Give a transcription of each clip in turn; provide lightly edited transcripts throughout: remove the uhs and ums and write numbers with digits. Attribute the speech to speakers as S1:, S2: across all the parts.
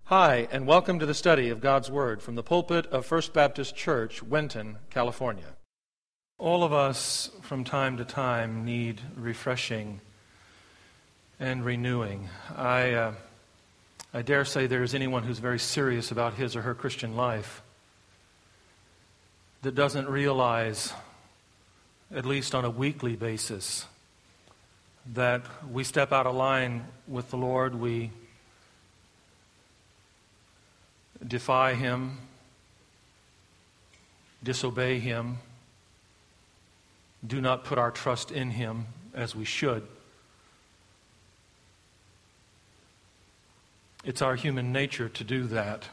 S1: Hi, and welcome to the study of God's Word from the pulpit of First Baptist Church, Winton, California. All of us, from time to time, need refreshing and renewing. I dare say there is anyone who's very serious about his or her Christian life that doesn't realize, at least on a weekly basis, that we step out of line with the Lord, we defy Him, disobey Him, do not put our trust in Him as we should. It's our human nature to do that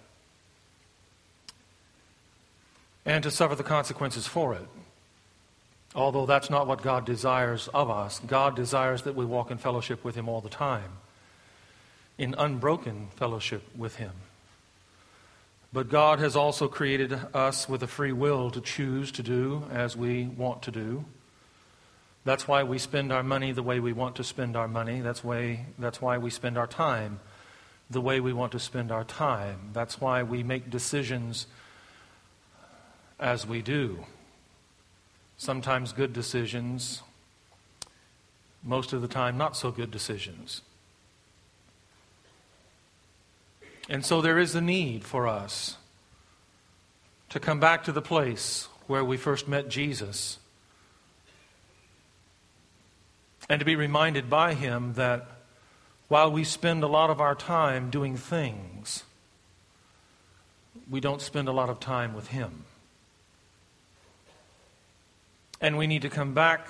S1: and to suffer the consequences for it. Although that's not what God desires of us. God desires that we walk in fellowship with Him all the time, in unbroken fellowship with Him. But God has also created us with a free will to choose to do as we want to do. That's why we spend our money the way we want to spend our money. That's why we spend our time the way we want to spend our time. That's why we make decisions as we do. Sometimes good decisions, most of the time not so good decisions. And so there is a need for us to come back to the place where we first met Jesus and to be reminded by Him that while we spend a lot of our time doing things, we don't spend a lot of time with Him. And we need to come back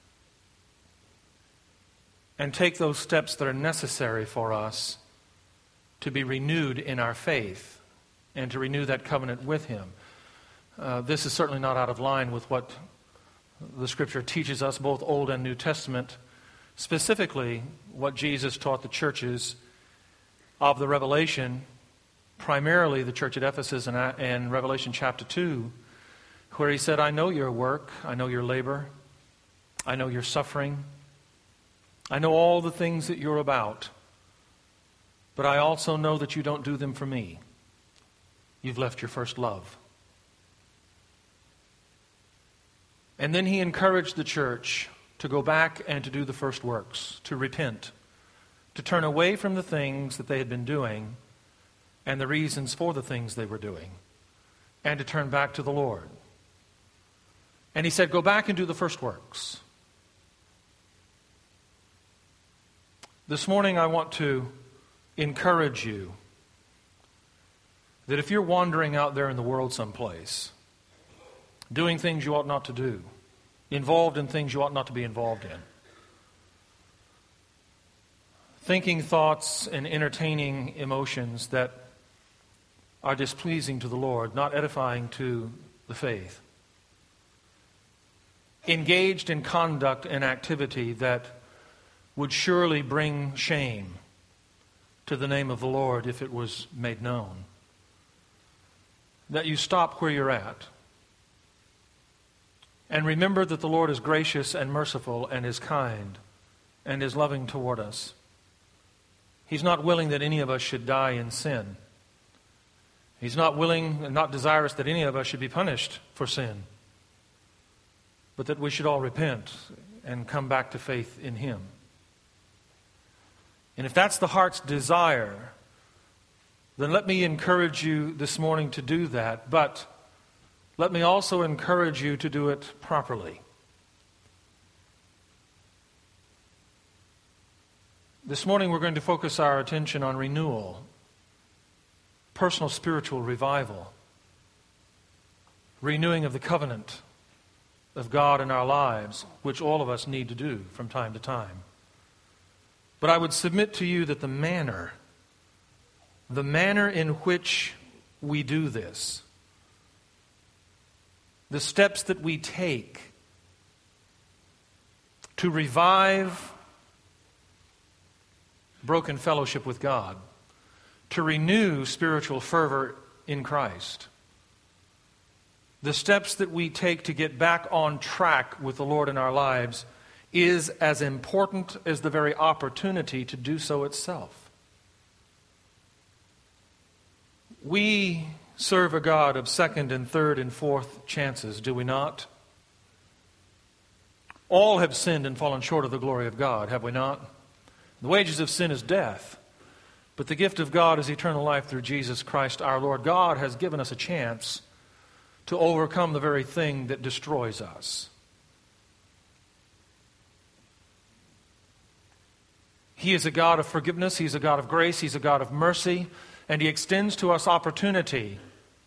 S1: and take those steps that are necessary for us to be renewed in our faith and to renew that covenant with Him. This is certainly not out of line with what the Scripture teaches us, both Old and New Testament, specifically what Jesus taught the churches of the Revelation, primarily the church at Ephesus and Revelation chapter 2, where He said, I know your work, I know your labor, I know your suffering, I know all the things that you're about. But I also know that you don't do them for me. You've left your first love. And then He encouraged the church to go back and to do the first works, to repent, to turn away from the things that they had been doing and the reasons for the things they were doing, and to turn back to the Lord. And He said, go back and do the first works. This morning I want to encourage you that if you're wandering out there in the world someplace, doing things you ought not to do, involved in things you ought not to be involved in, thinking thoughts and entertaining emotions that are displeasing to the Lord, not edifying to the faith, engaged in conduct and activity that would surely bring shame to the name of the Lord if it was made known, that you stop where you're at and remember that the Lord is gracious and merciful and is kind and is loving toward us. He's not willing that any of us should die in sin. He's not willing and not desirous that any of us should be punished for sin, but that we should all repent and come back to faith in Him. And if that's the heart's desire, then let me encourage you this morning to do that. But let me also encourage you to do it properly. This morning we're going to focus our attention on renewal, personal spiritual revival, renewing of the covenant of God in our lives, which all of us need to do from time to time. But I would submit to you that the manner in which we do this, the steps that we take to revive broken fellowship with God, to renew spiritual fervor in Christ, the steps that we take to get back on track with the Lord in our lives is as important as the very opportunity to do so itself. We serve a God of second and third and fourth chances, do we not? All have sinned and fallen short of the glory of God, have we not? The wages of sin is death, but the gift of God is eternal life through Jesus Christ our Lord. God has given us a chance to overcome the very thing that destroys us. He is a God of forgiveness, He's a God of grace, He's a God of mercy, and He extends to us opportunity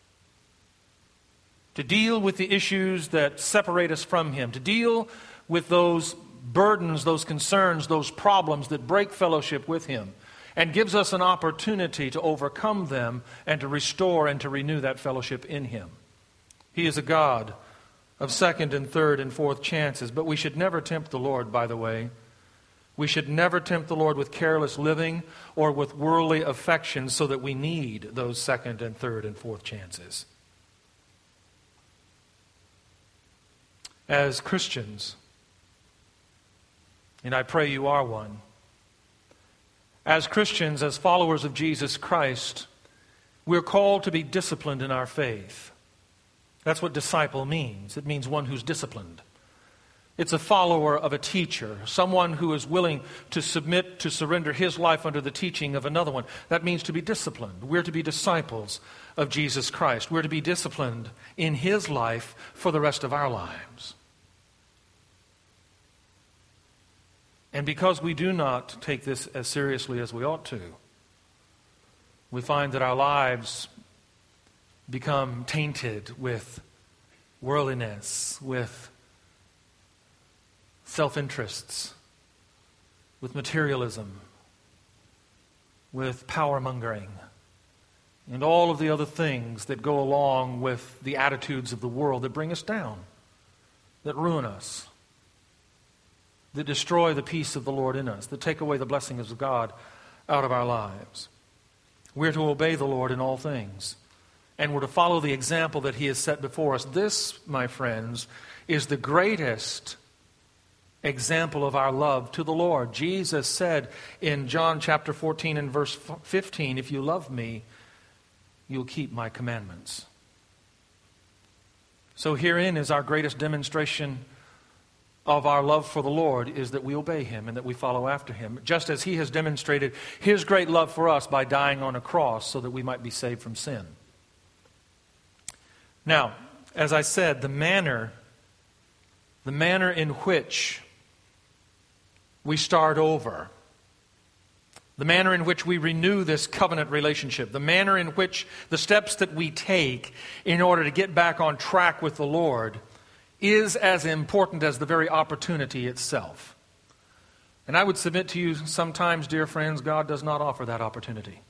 S1: to deal with the issues that separate us from Him, to deal with those burdens, those concerns, those problems that break fellowship with Him, and gives us an opportunity to overcome them and to restore and to renew that fellowship in Him. He is a God of second and third and fourth chances, but we should never tempt the Lord, by the way. We should never tempt the Lord with careless living or with worldly affections so that we need those second and third and fourth chances. As Christians, and I pray you are one, as Christians, as followers of Jesus Christ, we're called to be disciplined in our faith. That's what disciple means. It means one who's disciplined. It's a follower of a teacher, someone who is willing to submit, to surrender his life under the teaching of another one. That means to be disciplined. We're to be disciples of Jesus Christ. We're to be disciplined in His life for the rest of our lives. And because we do not take this as seriously as we ought to, we find that our lives become tainted with worldliness, with self-interests, with materialism, with power-mongering, and all of the other things that go along with the attitudes of the world that bring us down, that ruin us, that destroy the peace of the Lord in us, that take away the blessings of God out of our lives. We're to obey the Lord in all things, and we're to follow the example that He has set before us. This, my friends, is the greatest example of our love to the Lord. Jesus said in John chapter 14 and verse 15, "If you love me, you'll keep my commandments." So herein is our greatest demonstration of our love for the Lord, is that we obey Him and that we follow after Him, just as He has demonstrated His great love for us by dying on a cross so that we might be saved from sin. Now, as I said, the manner in which we start over, the manner in which we renew this covenant relationship, the manner in which the steps that we take in order to get back on track with the Lord is as important as the very opportunity itself. And I would submit to you sometimes, dear friends, God does not offer that opportunity.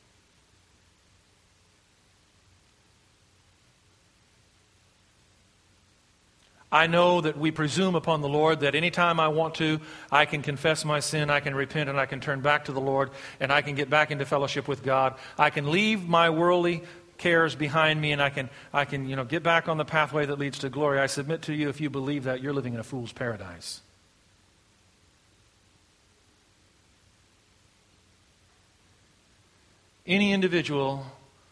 S1: I know that we presume upon the Lord that anytime I want to, I can confess my sin, I can repent, and I can turn back to the Lord, and I can get back into fellowship with God. I can leave my worldly cares behind me, and I can get back on the pathway that leads to glory. I submit to you, if you believe that, you're living in a fool's paradise. Any individual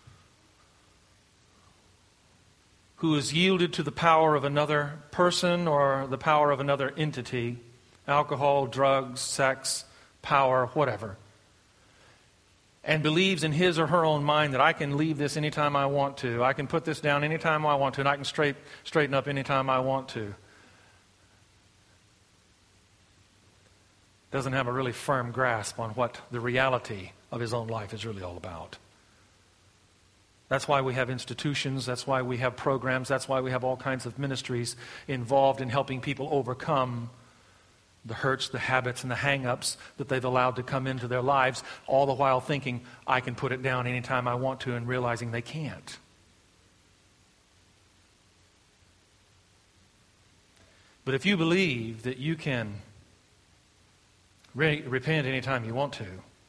S1: who is yielded to the power of another person or the power of another entity, alcohol, drugs, sex, power, whatever, and believes in his or her own mind that I can leave this anytime I want to, I can put this down anytime I want to, and I can straighten up anytime I want to, doesn't have a really firm grasp on what the reality of his own life is really all about. That's why we have institutions, that's why we have programs, that's why we have all kinds of ministries involved in helping people overcome the hurts, the habits, and the hang-ups that they've allowed to come into their lives, all the while thinking, I can put it down anytime I want to, and realizing they can't. But if you believe that you can repent anytime you want to,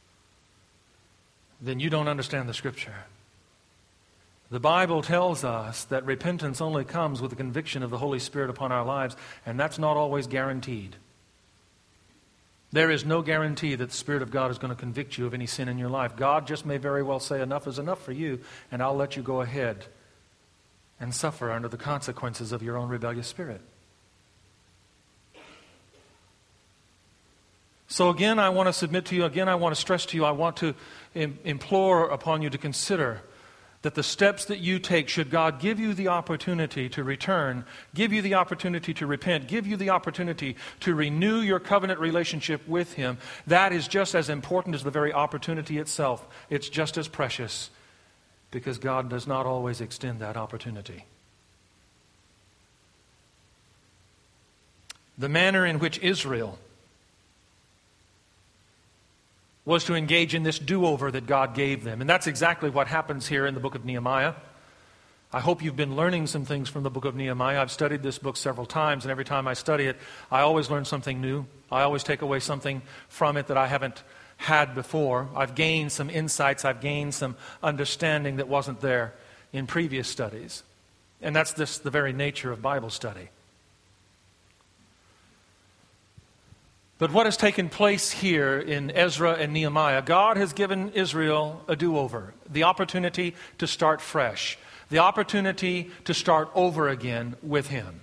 S1: then you don't understand the Scripture. The Bible tells us that repentance only comes with the conviction of the Holy Spirit upon our lives, and that's not always guaranteed. There is no guarantee that the Spirit of God is going to convict you of any sin in your life. God just may very well say, enough is enough for you, and I'll let you go ahead and suffer under the consequences of your own rebellious spirit. So again, I want to submit to you, again, I want to stress to you, I want to implore upon you to consider that the steps that you take, should God give you the opportunity to return, give you the opportunity to repent, give you the opportunity to renew your covenant relationship with Him, that is just as important as the very opportunity itself. It's just as precious, because God does not always extend that opportunity. The manner in which Israel was to engage in this do-over that God gave them. And that's exactly what happens here in the book of Nehemiah. I hope you've been learning some things from the book of Nehemiah. I've studied this book several times, and every time I study it, I always learn something new. I always take away something from it that I haven't had before. I've gained some insights. I've gained some understanding that wasn't there in previous studies. And that's the very nature of Bible study. But what has taken place here in Ezra and Nehemiah, God has given Israel a do-over, the opportunity to start fresh, the opportunity to start over again with Him.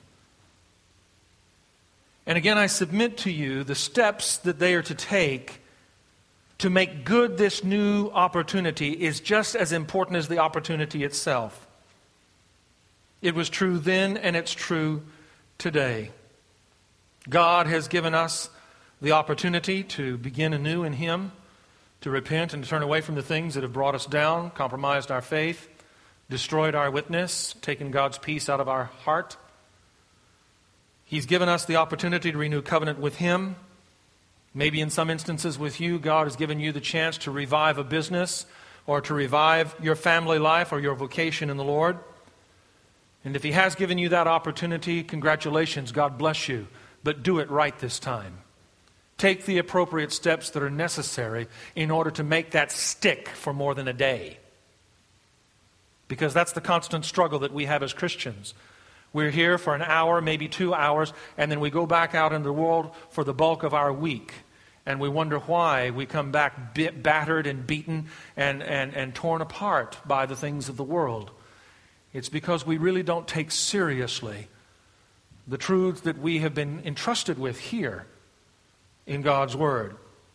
S1: And again, I submit to you the steps that they are to take to make good this new opportunity is just as important as the opportunity itself. It was true then, and it's true today. God has given us the opportunity to begin anew in Him, to repent and to turn away from the things that have brought us down, compromised our faith, destroyed our witness, taken God's peace out of our heart. He's given us the opportunity to renew covenant with Him. Maybe in some instances with you, God has given you the chance to revive a business or to revive your family life or your vocation in the Lord. And if He has given you that opportunity, congratulations, God bless you. But do it right this time. Take the appropriate steps that are necessary in order to make that stick for more than a day. Because that's the constant struggle that we have as Christians. We're here for an hour, maybe 2 hours, and then we go back out in the world for the bulk of our week. And we wonder why we come back battered and beaten and torn apart by the things of the world. It's because we really don't take seriously the truths that we have been entrusted with here in God's Word.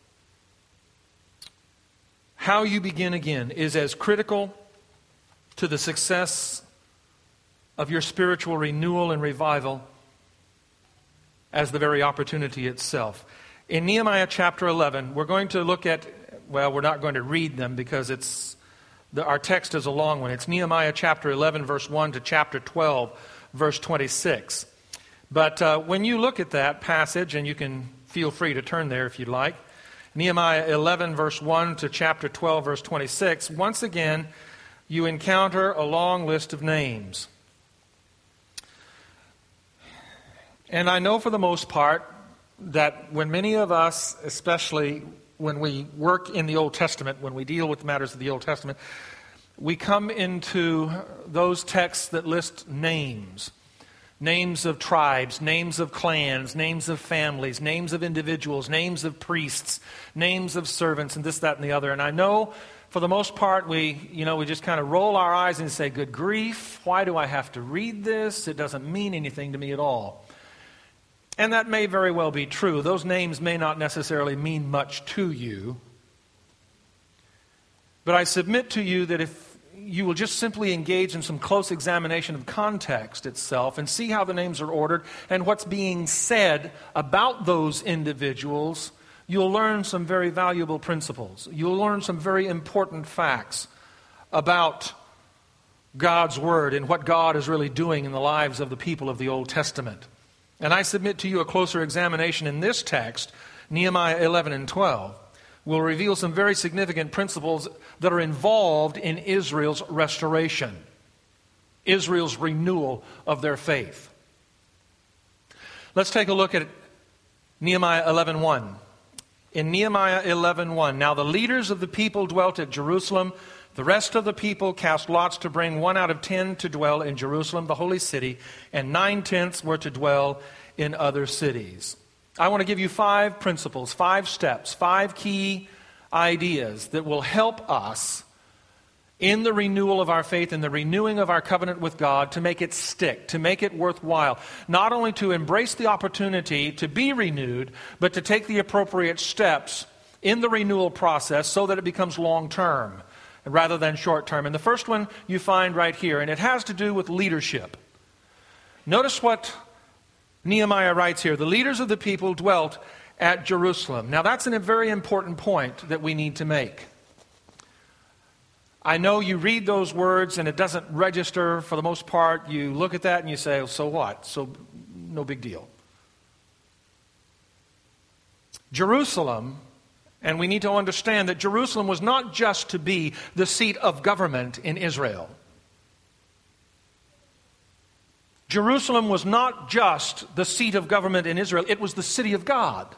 S1: How you begin again is as critical to the success of your spiritual renewal and revival as the very opportunity itself. In Nehemiah chapter 11, we're going to look at, well, we're not going to read them because our text is a long one. It's Nehemiah chapter 11, verse 1 to chapter 12, verse 26. But when you look at that passage, and you can feel free to turn there if you'd like. Nehemiah 11, verse 1 to chapter 12, verse 26. Once again, you encounter a long list of names. And I know for the most part that when many of us, especially when we work in the Old Testament, when we deal with matters of the Old Testament, we come into those texts that list names. Names of tribes, names of clans, names of families, names of individuals, names of priests, names of servants, and this, that, and the other. And I know for the most part we just kind of roll our eyes and say, good grief, why do I have to read this? It doesn't mean anything to me at all. And that may very well be true. Those names may not necessarily mean much to you. But I submit to you that if you will just simply engage in some close examination of context itself and see how the names are ordered and what's being said about those individuals, you'll learn some very valuable principles. You'll learn some very important facts about God's Word and what God is really doing in the lives of the people of the Old Testament. And I submit to you a closer examination in this text, Nehemiah 11 and 12. Will reveal some very significant principles that are involved in Israel's restoration, Israel's renewal of their faith. Let's take a look at Nehemiah 11:1. In Nehemiah 11:1, now the leaders of the people dwelt at Jerusalem. The rest of the people cast lots to bring 1 out of 10 to dwell in Jerusalem, the holy city, and 9/10 were to dwell in other cities. I want to give you 5 principles, 5 steps, 5 key ideas that will help us in the renewal of our faith, in the renewing of our covenant with God, to make it stick, to make it worthwhile. Not only to embrace the opportunity to be renewed, but to take the appropriate steps in the renewal process so that it becomes long-term rather than short-term. And the first one you find right here, and it has to do with leadership. Notice what Nehemiah writes here. The leaders of the people dwelt at Jerusalem. Now that's a very important point that we need to make. I know you read those words and it doesn't register for the most part. You look at that and you say, oh, so what? So no big deal. Jerusalem, and we need to understand that Jerusalem was not just to be the seat of government in Israel. Jerusalem was not just the seat of government in Israel, it was the city of God.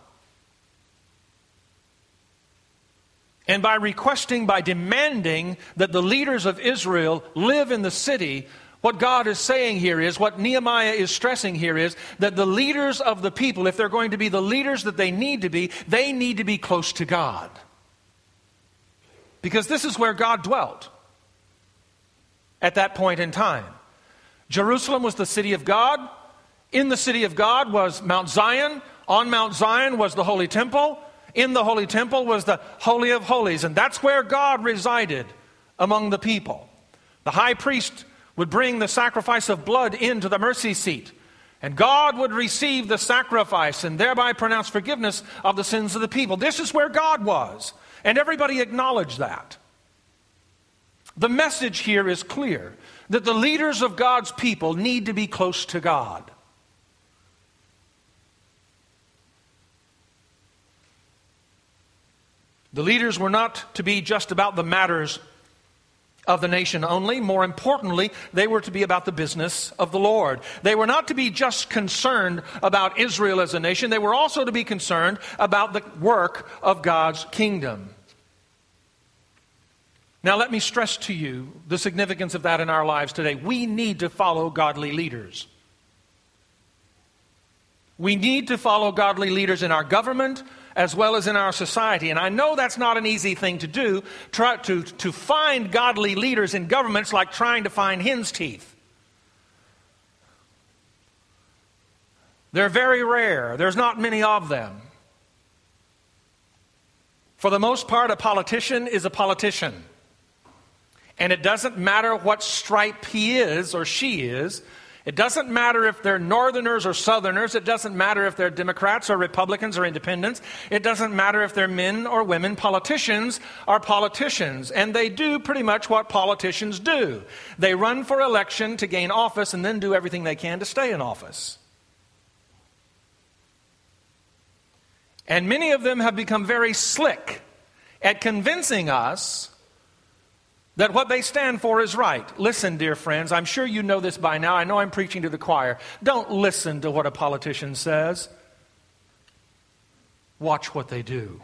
S1: And by requesting, by demanding that the leaders of Israel live in the city, what God is saying here is, what Nehemiah is stressing here is, that the leaders of the people, if they're going to be the leaders that they need to be close to God. Because this is where God dwelt at that point in time. Jerusalem was the city of God. In the city of God was Mount Zion. On Mount Zion was the Holy Temple. In the Holy Temple was the Holy of Holies, and that's where God resided among the people. The high priest would bring the sacrifice of blood into the mercy seat, and God would receive the sacrifice and thereby pronounce forgiveness of the sins of the people. This is where God was, and everybody acknowledged that. The message here is clear, that the leaders of God's people need to be close to God. The leaders were not to be just about the matters of the nation only. More importantly, they were to be about the business of the Lord. They were not to be just concerned about Israel as a nation. They were also to be concerned about the work of God's kingdom. Now let me stress to you the significance of that in our lives today. We need to follow godly leaders. We need to follow godly leaders in our government as well as in our society. And I know that's not an easy thing to do. To find godly leaders in governments like trying to find hen's teeth. They're very rare. There's not many of them. For the most part, a politician is a politician. And it doesn't matter what stripe he is or she is. It doesn't matter if they're Northerners or Southerners. It doesn't matter if they're Democrats or Republicans or Independents. It doesn't matter if they're men or women. Politicians are politicians, and they do pretty much what politicians do. They run for election to gain office and then do everything they can to stay in office. And many of them have become very slick at convincing us that what they stand for is right. Listen, dear friends, I'm sure you know this by now. I know I'm preaching to the choir. Don't listen to what a politician says. Watch what they do.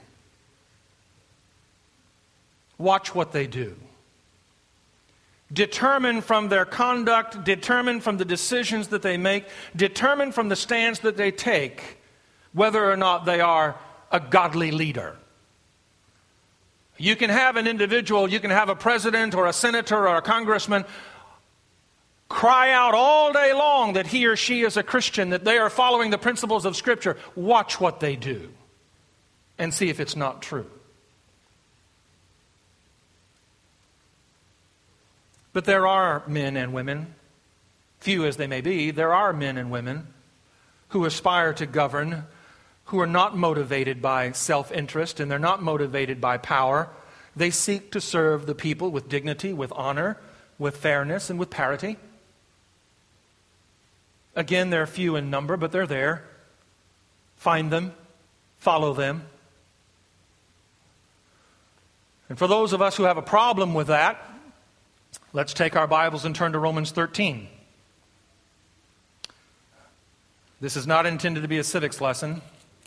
S1: Watch what they do. Determine from their conduct, determine from the decisions that they make, determine from the stands that they take, whether or not they are a godly leader. You can have an individual, you can have a president or a senator or a congressman cry out all day long that he or she is a Christian, that they are following the principles of Scripture. Watch what they do and see if it's not true. But there are men and women, few as they may be, there are men and women who aspire to govern, who are not motivated by self-interest, and they're not motivated by power. They seek to serve the people with dignity, with honor, with fairness, and with parity. Again, they're few in number, but they're there. Find them. Follow them. And for those of us who have a problem with that, let's take our Bibles and turn to Romans 13. This is not intended to be a civics lesson.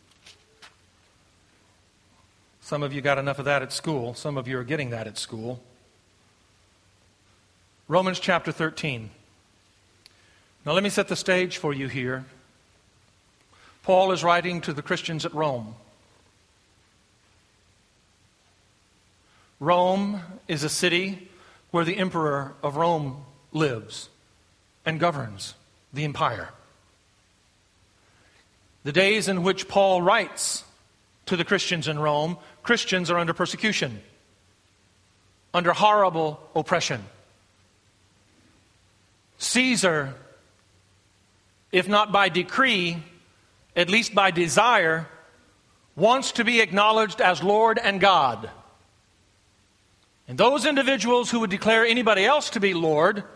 S1: Some of you got enough of that at school. Some of you are getting that at school. Romans chapter 13. Now let me set the stage for you here. Paul is writing to the Christians at Rome. Rome is a city where the emperor of Rome lives and governs the empire. The days in which Paul writes to the Christians in Rome, Christians are under persecution, under horrible oppression. Caesar, if not by decree, at least by desire, wants to be acknowledged as Lord and God. And those individuals who would declare anybody else to be Lord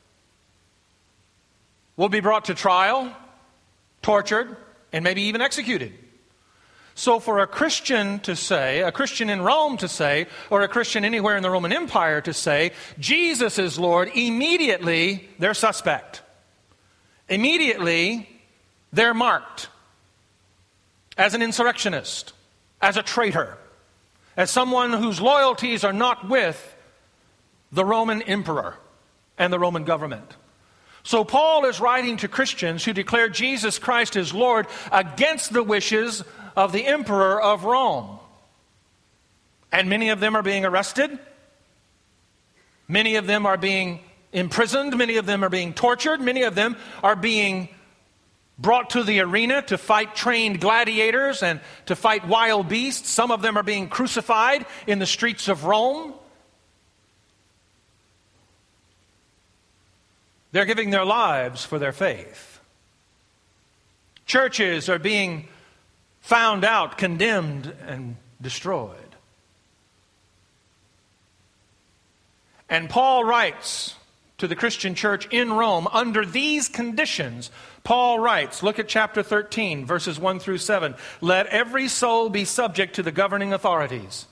S1: will be brought to trial, tortured, and maybe even executed. So for a Christian to say, a Christian in Rome to say, or a Christian anywhere in the Roman Empire to say, Jesus is Lord, immediately they're suspect. Immediately they're marked as an insurrectionist, as a traitor, as someone whose loyalties are not with the Roman emperor and the Roman government. So Paul is writing to Christians who declare Jesus Christ as Lord against the wishes of the emperor of Rome. And many of them are being arrested. Many of them are being imprisoned. Many of them are being tortured. Many of them are being brought to the arena to fight trained gladiators and to fight wild beasts. Some of them are being crucified in the streets of Rome. They're giving their lives for their faith. Churches are being found out, condemned, and destroyed. And Paul writes to the Christian church in Rome, under these conditions, Paul writes, look at chapter 13, verses 1 through 7. Let every soul be subject to the governing authorities.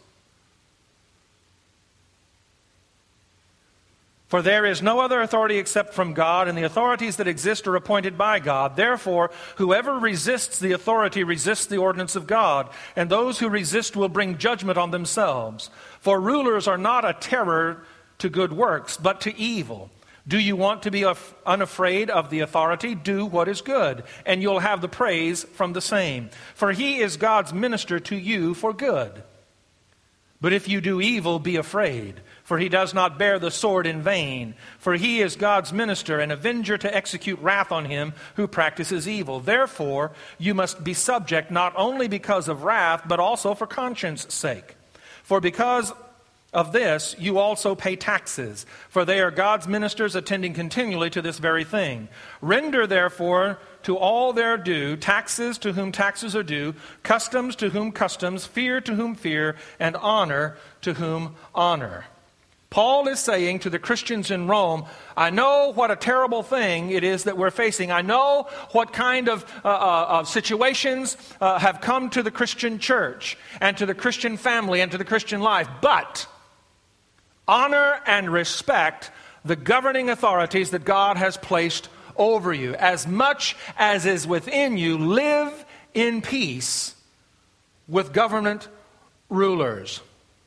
S1: For there is no other authority except from God, and the authorities that exist are appointed by God. Therefore, whoever resists the authority resists the ordinance of God, and those who resist will bring judgment on themselves. For rulers are not a terror to good works, but to evil. Do you want to be unafraid of the authority? Do what is good, and you'll have the praise from the same. For he is God's minister to you for good. But if you do evil, be afraid, for he does not bear the sword in vain. For he is God's minister, an avenger to execute wrath on him who practices evil. Therefore, you must be subject not only because of wrath, but also for conscience sake. For because of this, you also pay taxes, for they are God's ministers attending continually to this very thing. Render, therefore, to all their due, taxes to whom taxes are due, customs to whom customs, fear to whom fear, and honor to whom honor. Paul is saying to the Christians in Rome, I know what a terrible thing it is that we're facing. I know what kind of situations have come to the Christian church and to the Christian family and to the Christian life. But honor and respect the governing authorities that God has placed over you. As much as is within you, live in peace with government rulers.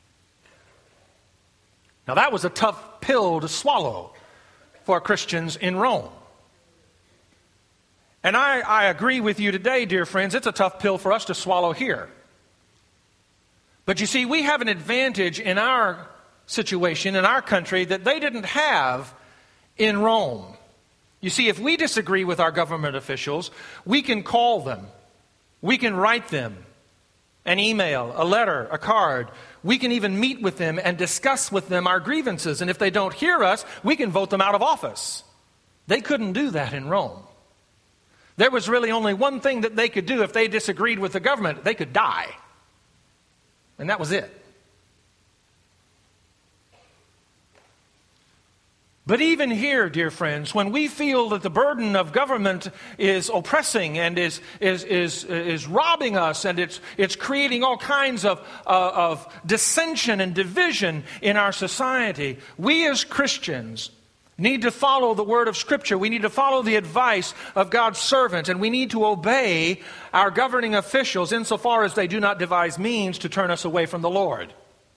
S1: Now that was a tough pill to swallow for Christians in Rome. And I agree with you today, dear friends, it's a tough pill for us to swallow here. But you see, we have an advantage in our situation, in our country, that they didn't have in Rome. You see, if we disagree with our government officials, we can call them. We can write them an email, a letter, a card. We can even meet with them and discuss with them our grievances. And if they don't hear us, we can vote them out of office. They couldn't do that in Rome. There was really only one thing that they could do if they disagreed with the government. They could die. And that was it. But even here, dear friends, when we feel that the burden of government is oppressing and is robbing us, and it's creating all kinds of dissension and division in our society, we as Christians need to follow the word of Scripture. We need to follow the advice of God's servant, and we need to obey our governing officials insofar as they do not devise means to turn us away from the Lord.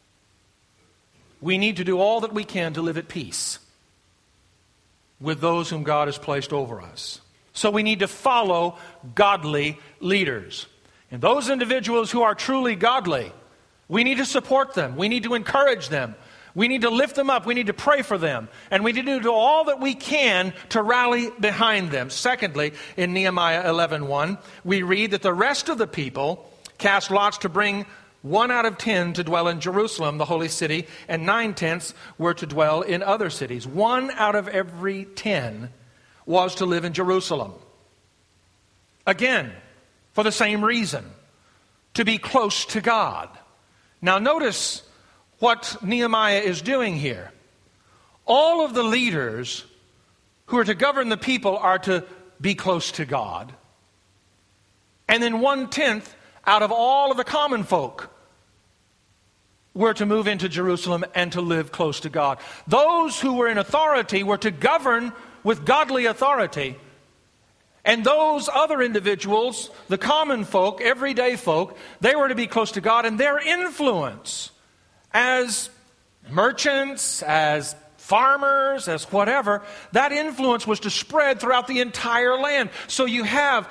S1: We need to do all that we can to live at peace with those whom God has placed over us. So we need to follow godly leaders. And those individuals who are truly godly, we need to support them. We need to encourage them. We need to lift them up. We need to pray for them. And we need to do all that we can to rally behind them. Secondly, in Nehemiah 11:1, we read that the rest of the people cast lots to bring 1 out of 10 to dwell in Jerusalem, the holy city, and 9/10 were to dwell in other cities. 1 out of every 10 was to live in Jerusalem. Again, for the same reason, to be close to God. Now notice what Nehemiah is doing here. All of the leaders who are to govern the people are to be close to God. And then 1/10 out of all of the common folk were to move into Jerusalem and to live close to God. Those who were in authority were to govern with godly authority. And those other individuals, the common folk, everyday folk, they were to be close to God, and their influence as merchants, as farmers, as whatever, that influence was to spread throughout the entire land. So you have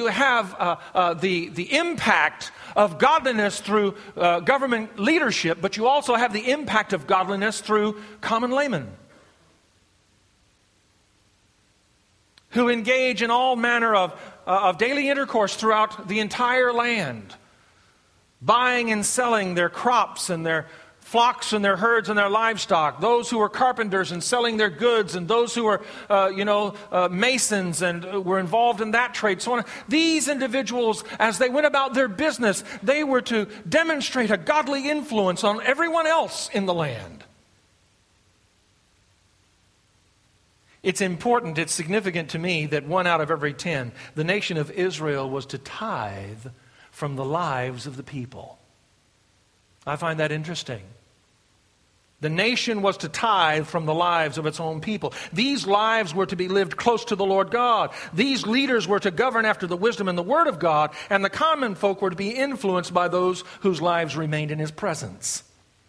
S1: the impact of godliness through government leadership, but you also have the impact of godliness through common laymen, who engage in all manner of daily intercourse throughout the entire land, buying and selling their crops and their flocks and their herds and their livestock, those who were carpenters and selling their goods, and those who were masons and were involved in that trade, so on. These individuals, as they went about their business, they were to demonstrate a godly influence on everyone else in the land. It's important, it's significant to me that 1 out of every 10, the nation of Israel was to tithe from the lives of the people. I find that interesting. The nation was to tithe from the lives of its own people. These lives were to be lived close to the Lord God. These leaders were to govern after the wisdom and the word of God, and the common folk were to be influenced by those whose lives remained in His presence.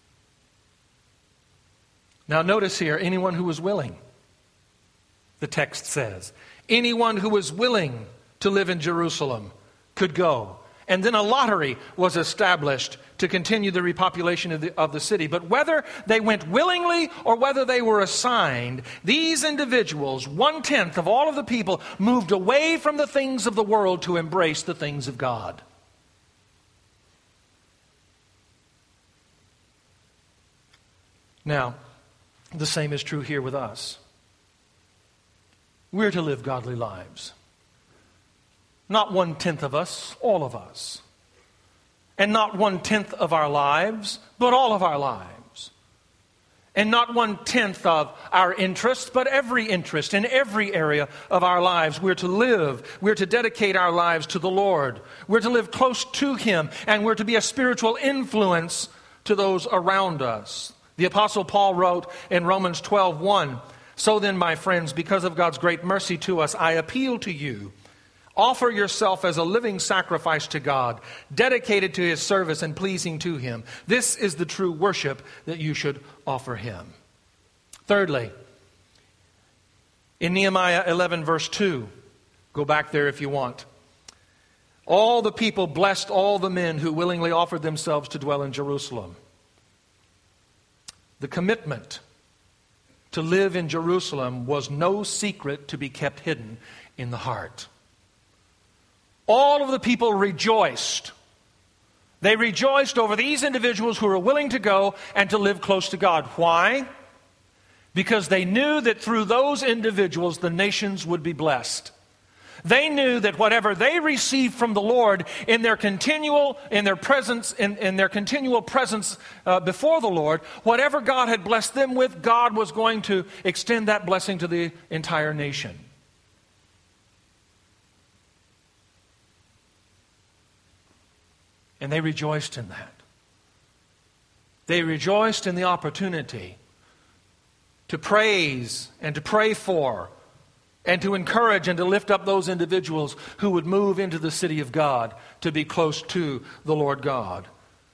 S1: Now notice here, anyone who was willing. The text says, anyone who was willing to live in Jerusalem could go. And then a lottery was established to continue the repopulation of the city. But whether they went willingly or whether they were assigned, these individuals, 1/10 of all of the people, moved away from the things of the world to embrace the things of God. Now, the same is true here with us. We're to live godly lives. Not 1/10 of us, all of us. And not 1/10 of our lives, but all of our lives. And not 1/10 of our interests, but every interest in every area of our lives. We're to live. We're to dedicate our lives to the Lord. We're to live close to Him. And we're to be a spiritual influence to those around us. The Apostle Paul wrote in Romans 12:1, so then, my friends, because of God's great mercy to us, I appeal to you. Offer yourself as a living sacrifice to God, dedicated to His service and pleasing to Him. This is the true worship that you should offer Him. Thirdly, in Nehemiah 11 verse 2, go back there if you want. All the people blessed all the men who willingly offered themselves to dwell in Jerusalem. The commitment to live in Jerusalem was no secret to be kept hidden in the heart. All of the people rejoiced. They rejoiced over these individuals who were willing to go and to live close to God. Why? Because they knew that through those individuals the nations would be blessed. They knew that whatever they received from the Lord in their continual presence before the Lord, whatever God had blessed them with, God was going to extend that blessing to the entire nation. And they rejoiced in that. They rejoiced in the opportunity to praise and to pray for and to encourage and to lift up those individuals who would move into the city of God to be close to the Lord God.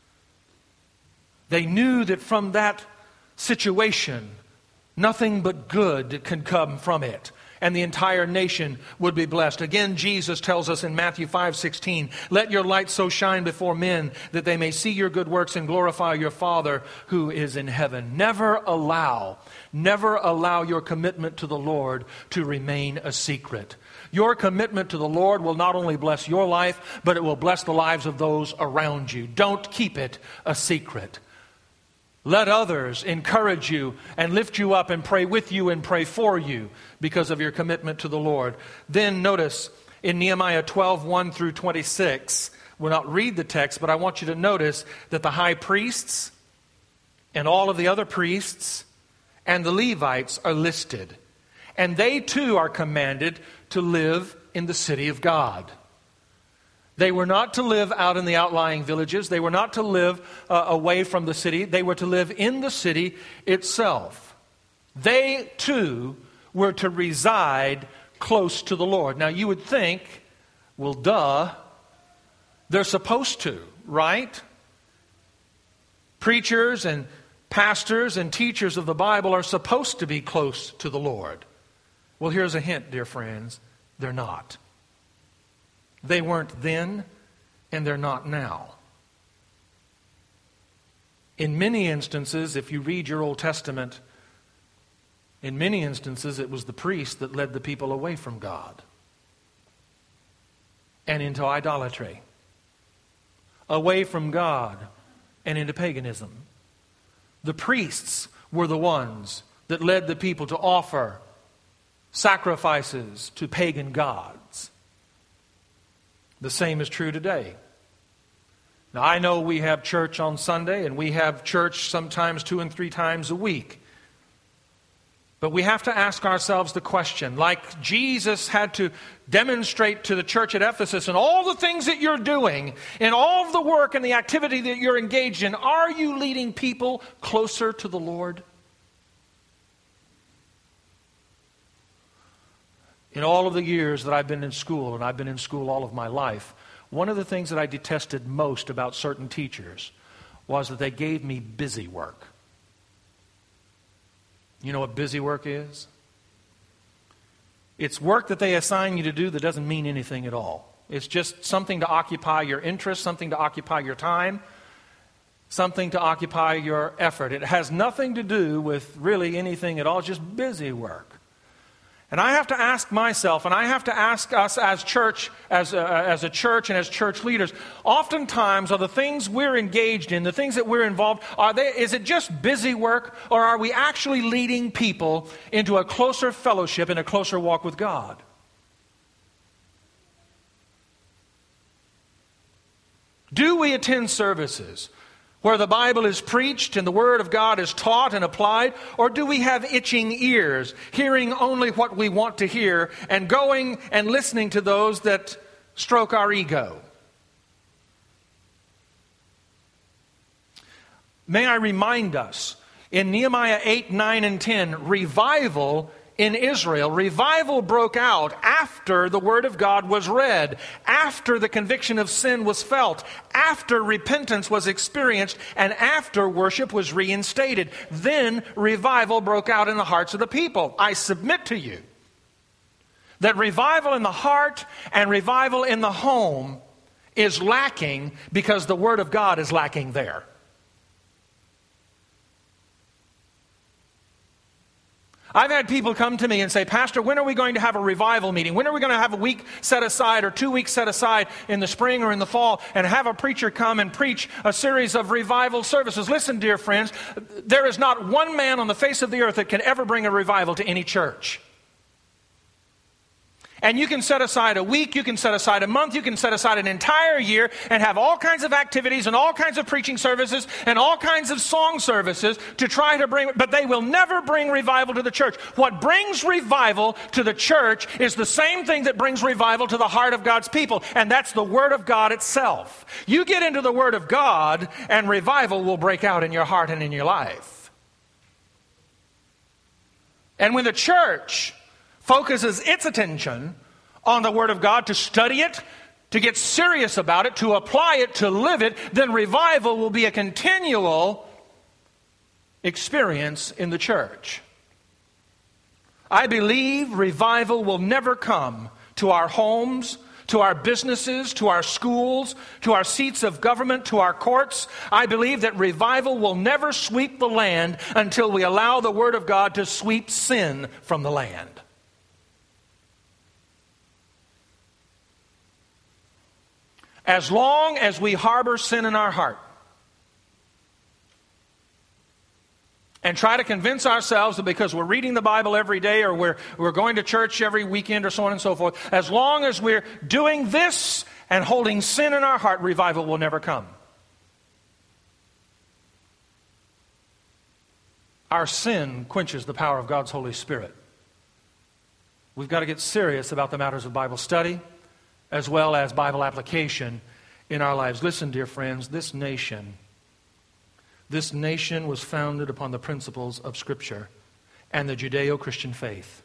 S1: They knew that from that situation, nothing but good can come from it. and the entire nation would be blessed. Again, Jesus tells us in Matthew 5:16, "Let your light so shine before men that they may see your good works and glorify your Father who is in heaven." Never allow your commitment to the Lord to remain a secret. Your commitment to the Lord will not only bless your life, but it will bless the lives of those around you. Don't keep it a secret. Let others encourage you and lift you up and pray with you and pray for you because of your commitment to the Lord. Then notice in Nehemiah 12:1 through 26, we'll not read the text, but I want you to notice that the high priests and all of the other priests and the Levites are listed. And they too are commanded to live in the city of God. They were not to live out in the outlying villages. They were not to live away from the city. They were to live in the city itself. They too were to reside close to the Lord. Now you would think, well, duh, they're supposed to, right? Preachers and pastors and teachers of the Bible are supposed to be close to the Lord. Well, here's a hint, dear friends. They're not. They weren't then, and they're not now. In many instances, if you read your Old Testament, in many instances it was the priest that led the people away from God and into idolatry, away from God and into paganism. The priests were the ones that led the people to offer sacrifices to pagan gods. The same is true today. Now, I know we have church on Sunday, and we have church sometimes 2 and 3 times a week. But we have to ask ourselves the question, like Jesus had to demonstrate to the church at Ephesus, and all the things that you're doing, and all of the work and the activity that you're engaged in, are you leading people closer to the Lord? In all of the years that I've been in school, and I've been in school all of my life, one of the things that I detested most about certain teachers was that they gave me busy work. You know what busy work is? It's work that they assign you to do that doesn't mean anything at all. It's just something to occupy your interest, something to occupy your time, something to occupy your effort. It has nothing to do with really anything at all. It's just busy work. And I have to ask myself, and I have to ask us as church, as a church and as church leaders, oftentimes are the things we're engaged in, the things that we're involved, is it just busy work, or are we actually leading people into a closer fellowship and a closer walk with God? Do we attend services where the Bible is preached and the Word of God is taught and applied? Or do we have itching ears, hearing only what we want to hear and going and listening to those that stroke our ego? May I remind us, in Nehemiah 8, 9, and 10, revival in Israel, revival broke out after the Word of God was read, after the conviction of sin was felt, after repentance was experienced, and after worship was reinstated. Then revival broke out in the hearts of the people. I submit to you that revival in the heart and revival in the home is lacking because the Word of God is lacking there. I've had people come to me and say, "Pastor, when are we going to have a revival meeting? When are we going to have a week set aside or 2 weeks set aside in the spring or in the fall and have a preacher come and preach a series of revival services?" Listen, dear friends, there is not one man on the face of the earth that can ever bring a revival to any church. And you can set aside a week, you can set aside a month, you can set aside an entire year and have all kinds of activities and all kinds of preaching services and all kinds of song services to try to bring, but they will never bring revival to the church. What brings revival to the church is the same thing that brings revival to the heart of God's people, and that's the Word of God itself. You get into the Word of God and revival will break out in your heart and in your life. And when the church focuses its attention on the Word of God, to study it, to get serious about it, to apply it, to live it, then revival will be a continual experience in the church. I believe revival will never come to our homes, to our businesses, to our schools, to our seats of government, to our courts. I believe that revival will never sweep the land until we allow the Word of God to sweep sin from the land. As long as we harbor sin in our heart, and try to convince ourselves that because we're reading the Bible every day or we're going to church every weekend or so on and so forth, as long as we're doing this and holding sin in our heart, revival will never come. Our sin quenches the power of God's Holy Spirit. We've got to get serious about the matters of Bible study as well as Bible application in our lives. Listen, dear friends, this nation was founded upon the principles of Scripture and the Judeo-Christian faith.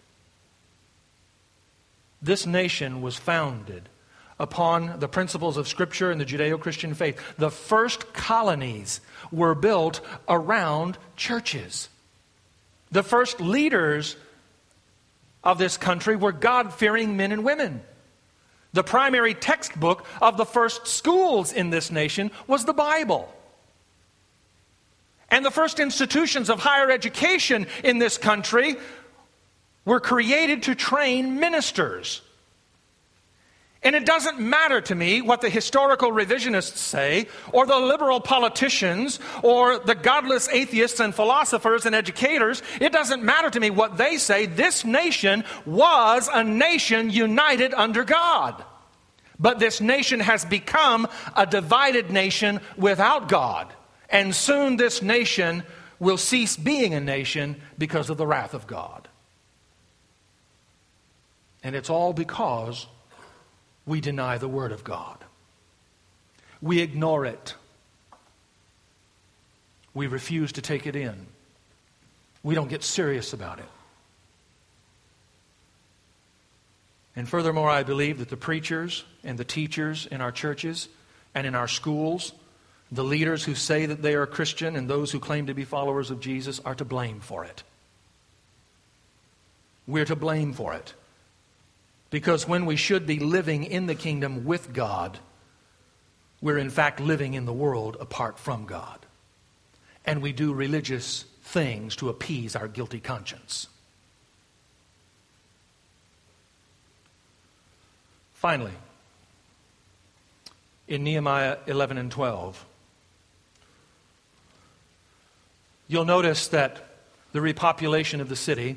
S1: This nation was founded upon the principles of Scripture and the Judeo-Christian faith. The first colonies were built around churches. The first leaders of this country were God-fearing men and women. The primary textbook of the first schools in this nation was the Bible. And the first institutions of higher education in this country were created to train ministers. And it doesn't matter to me what the historical revisionists say, or the liberal politicians, or the godless atheists and philosophers and educators. It doesn't matter to me what they say. This nation was a nation united under God. But this nation has become a divided nation without God. And soon this nation will cease being a nation because of the wrath of God. And it's all because we deny the Word of God. We ignore it. We refuse to take it in. We don't get serious about it. And furthermore, I believe that the preachers and the teachers in our churches and in our schools, the leaders who say that they are Christian and those who claim to be followers of Jesus are to blame for it. We're to blame for it. Because when we should be living in the kingdom with God, we're in fact living in the world apart from God. And we do religious things to appease our guilty conscience. Finally, in Nehemiah 11 and 12, you'll notice that the repopulation of the city,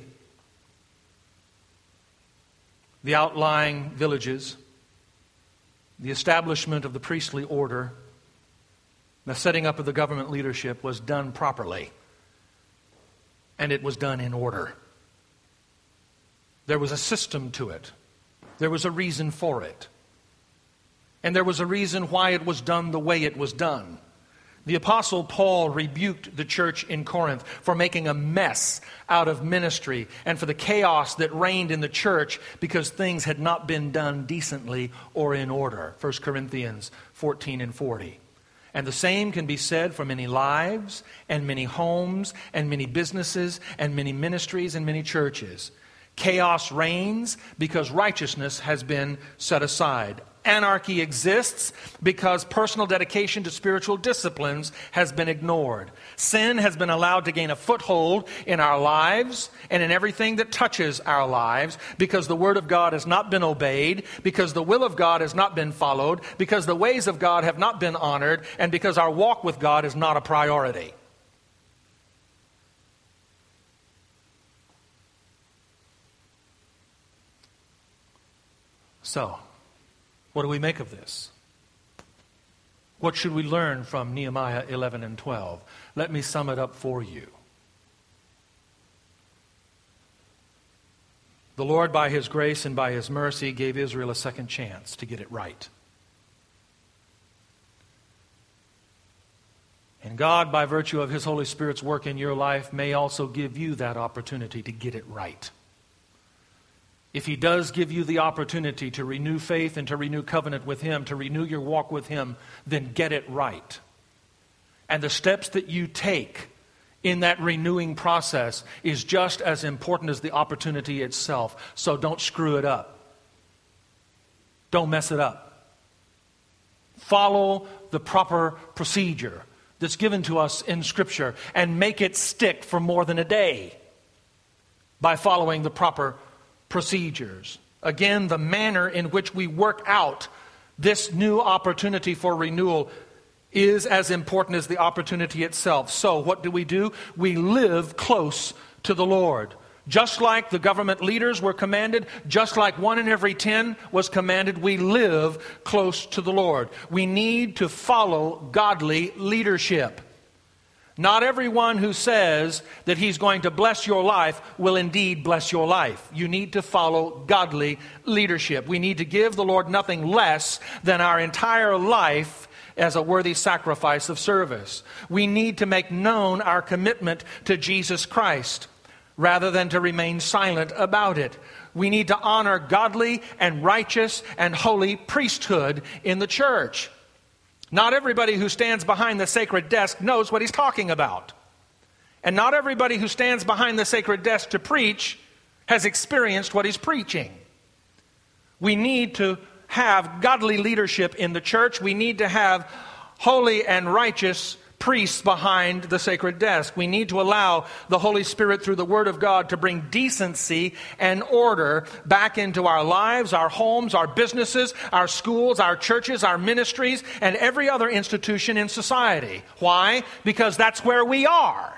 S1: the outlying villages, the establishment of the priestly order, the setting up of the government leadership was done properly. And it was done in order. There was a system to it. There was a reason for it. And there was a reason why it was done the way it was done. The Apostle Paul rebuked the church in Corinth for making a mess out of ministry and for the chaos that reigned in the church because things had not been done decently or in order. 1 Corinthians 14 and 40. And the same can be said for many lives and many homes and many businesses and many ministries and many churches. Chaos reigns because righteousness has been set aside. Anarchy exists because personal dedication to spiritual disciplines has been ignored. Sin has been allowed to gain a foothold in our lives and in everything that touches our lives because the Word of God has not been obeyed, because the will of God has not been followed, because the ways of God have not been honored, and because our walk with God is not a priority. So, what do we make of this? What should we learn from Nehemiah 11 and 12? Let me sum it up for you. The Lord, by His grace and by His mercy, gave Israel a second chance to get it right. And God, by virtue of His Holy Spirit's work in your life, may also give you that opportunity to get it right. If He does give you the opportunity to renew faith and to renew covenant with Him, to renew your walk with Him, then get it right. And the steps that you take in that renewing process is just as important as the opportunity itself. So don't screw it up. Don't mess it up. Follow the proper procedure that's given to us in Scripture and make it stick for more than a day by following the proper procedures. Again, the manner in which we work out this new opportunity for renewal is as important as the opportunity itself. So what do? We live close to the Lord. Just like the government leaders were commanded, just like 1 in every 10 was commanded, we live close to the Lord. We need to follow godly leadership. Not everyone who says that he's going to bless your life will indeed bless your life. You need to follow godly leadership. We need to give the Lord nothing less than our entire life as a worthy sacrifice of service. We need to make known our commitment to Jesus Christ rather than to remain silent about it. We need to honor godly and righteous and holy priesthood in the church. Not everybody who stands behind the sacred desk knows what he's talking about. And not everybody who stands behind the sacred desk to preach has experienced what he's preaching. We need to have godly leadership in the church. We need to have holy and righteous priests behind the sacred desk. We need to allow the Holy Spirit through the Word of God to bring decency and order back into our lives, our homes, our businesses, our schools, our churches, our ministries, and every other institution in society. Why? Because that's where we are.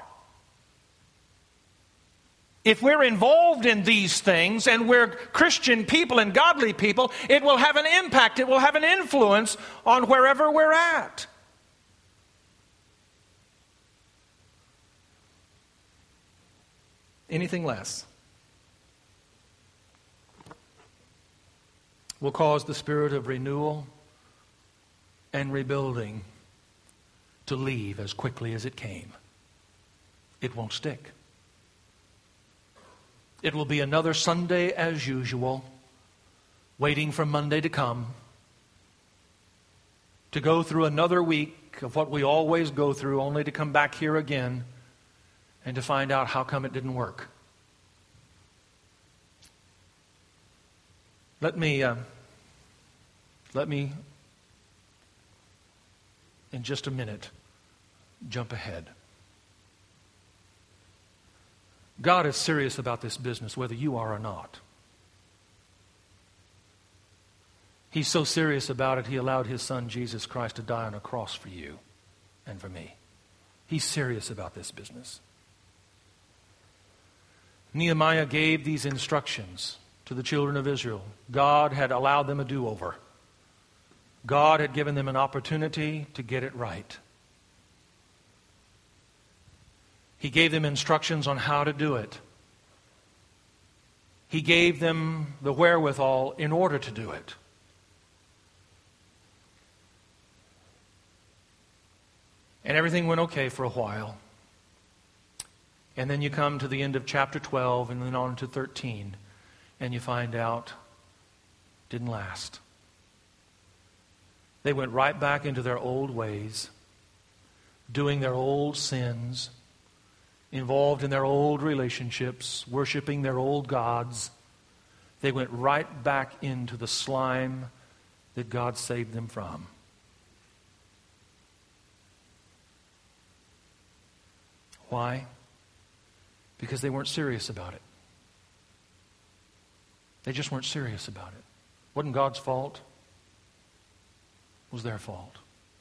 S1: If we're involved in these things and we're Christian people and godly people, it will have an impact, it will have an influence on wherever we're at. Anything less will cause the spirit of renewal and rebuilding to leave as quickly as it came. It won't stick. It will be another Sunday as usual, waiting for Monday to come, to go through another week of what we always go through, only to come back here again and to find out how come it didn't work. Let me, in just a minute, jump ahead. God is serious about this business, whether you are or not. He's so serious about it, He allowed His Son, Jesus Christ, to die on a cross for you and for me. He's serious about this business. Nehemiah gave these instructions to the children of Israel. God had allowed them a do-over. God had given them an opportunity to get it right. He gave them instructions on how to do it. He gave them the wherewithal in order to do it. And everything went okay for a while. And then you come to the end of chapter 12 and then on to 13, and you find out it didn't last. They went right back into their old ways, doing their old sins, involved in their old relationships, worshiping their old gods. They went right back into the slime that God saved them from. Why? Because they weren't serious about it. They just weren't serious about it. Wasn't God's fault. It was their fault.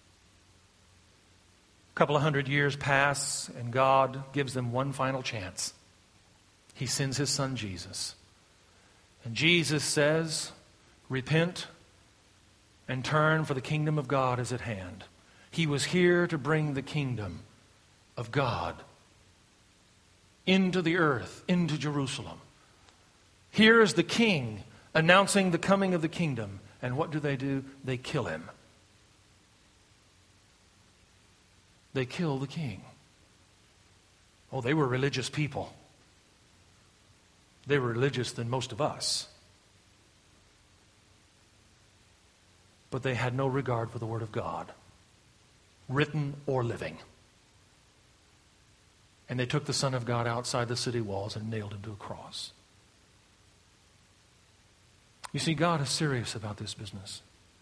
S1: A couple of 100 years pass, and God gives them one final chance. He sends His Son, Jesus. And Jesus says, repent and turn, for the kingdom of God is at hand. He was here to bring the kingdom of God into the earth, into Jerusalem. Here is the king announcing the coming of the kingdom. And what do? They kill him. They kill the king. Oh, they were religious people. They were religious than most of us. But they had no regard for the Word of God, written or living. And they took the Son of God outside the city walls and nailed him to a cross. You see, God is serious about this business.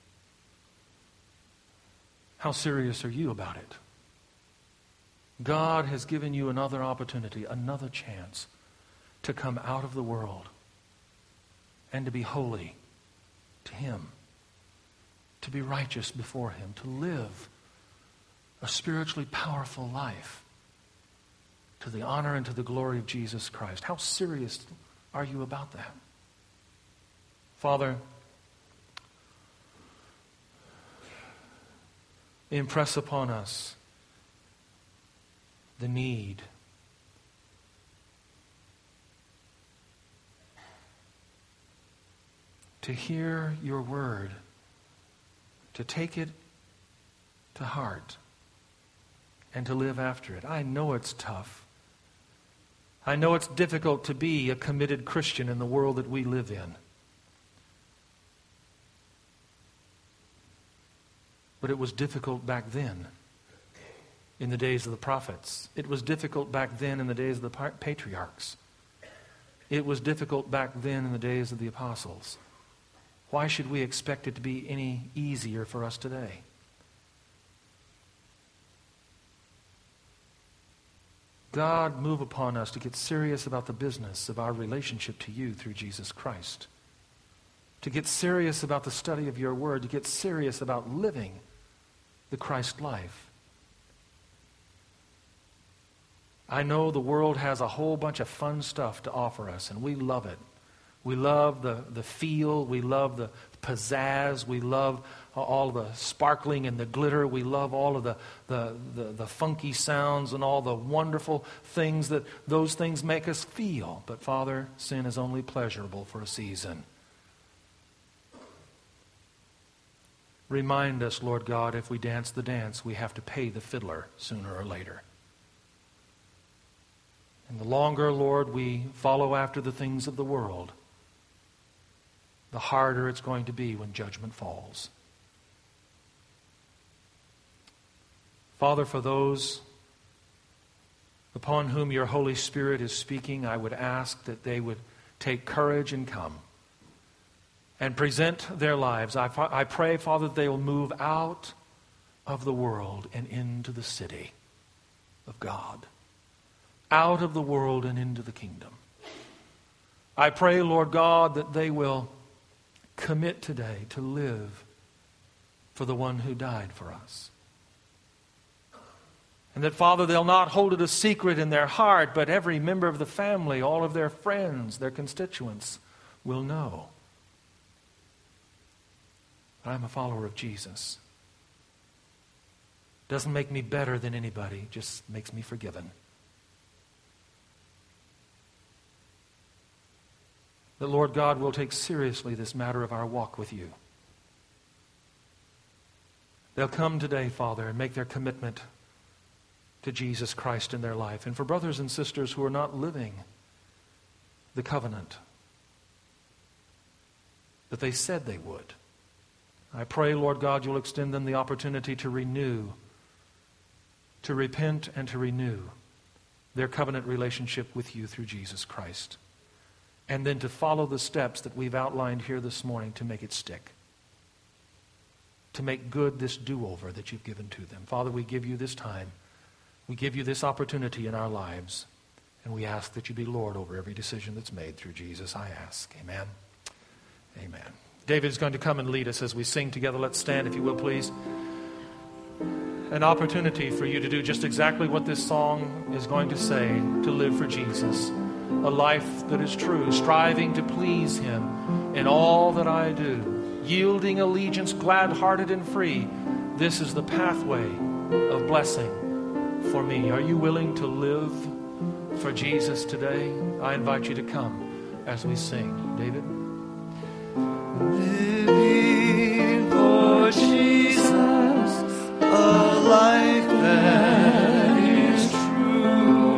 S1: How serious are you about it? God has given you another opportunity, another chance to come out of the world and to be holy to Him, to be righteous before Him, to live a spiritually powerful life to the honor and to the glory of Jesus Christ. How serious are you about that? Father, impress upon us the need to hear your word, to take it to heart, and to live after it. I know it's tough. I know it's difficult to be a committed Christian in the world that we live in. But it was difficult back then, in the days of the prophets. It was difficult back then in the days of the patriarchs. It was difficult back then in the days of the apostles. Why should we expect it to be any easier for us today? God, move upon us to get serious about the business of our relationship to you through Jesus Christ. To get serious about the study of your word. To get serious about living the Christ life. I know the world has a whole bunch of fun stuff to offer us, and we love it. We love the feel. We love the pizzazz. We love all the sparkling and the glitter. We love all of the funky sounds and all the wonderful things that those things make us feel. But Father, sin is only pleasurable for a season. Remind us, Lord God, if we dance the dance, we have to pay the fiddler sooner or later. And the longer, Lord, we follow after the things of the world, the harder it's going to be when judgment falls. Father, for those upon whom your Holy Spirit is speaking, I would ask that they would take courage and come and present their lives. I pray, Father, that they will move out of the world and into the city of God. Out of the world and into the kingdom. I pray, Lord God, that they will commit today to live for the one who died for us. And that, Father, they'll not hold it a secret in their heart, but every member of the family, all of their friends, their constituents will know. I'm a follower of Jesus. Doesn't make me better than anybody, just makes me forgiven. That, Lord God, will take seriously this matter of our walk with you. They'll come today, Father, and make their commitment to Jesus Christ in their life. And for brothers and sisters who are not living the covenant that they said they would, I pray, Lord God, you'll extend them the opportunity to renew, to repent and to renew their covenant relationship with you through Jesus Christ. And then to follow the steps that we've outlined here this morning to make it stick. To make good this do-over that you've given to them. Father, we give you this time. We give you this opportunity in our lives. And we ask that you be Lord over every decision that's made through Jesus, I ask. Amen. Amen. David is going to come and lead us as we sing together. Let's stand, if you will, please. An opportunity for you to do just exactly what this song is going to say, to live for Jesus. A life that is true, striving to please Him in all that I do, yielding allegiance, glad-hearted and free. This is the pathway of blessing for me. Are you willing to live for Jesus today? I invite you to come as we sing. David?
S2: Living for Jesus, a life that is true,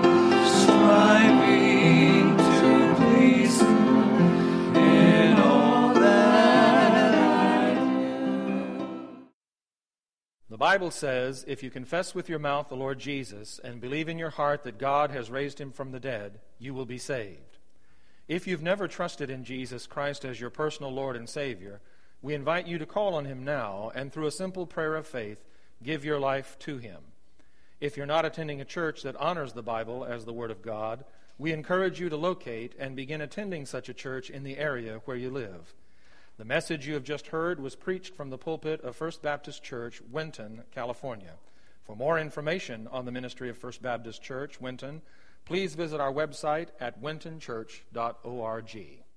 S2: striving to please Him in all that I do.
S1: The The Bible says, if you confess with your mouth the Lord Jesus and believe in your heart that God has raised him from the dead, you will be saved. If you've never trusted in Jesus Christ as your personal Lord and Savior, we invite you to call on him now and through a simple prayer of faith, give your life to him. If you're not attending a church that honors the Bible as the Word of God, we encourage you to locate and begin attending such a church in the area where you live. The message you have just heard was preached from the pulpit of First Baptist Church, Winton, California. For more information on the ministry of First Baptist Church, Winton, please visit our website at wintonchurch.org.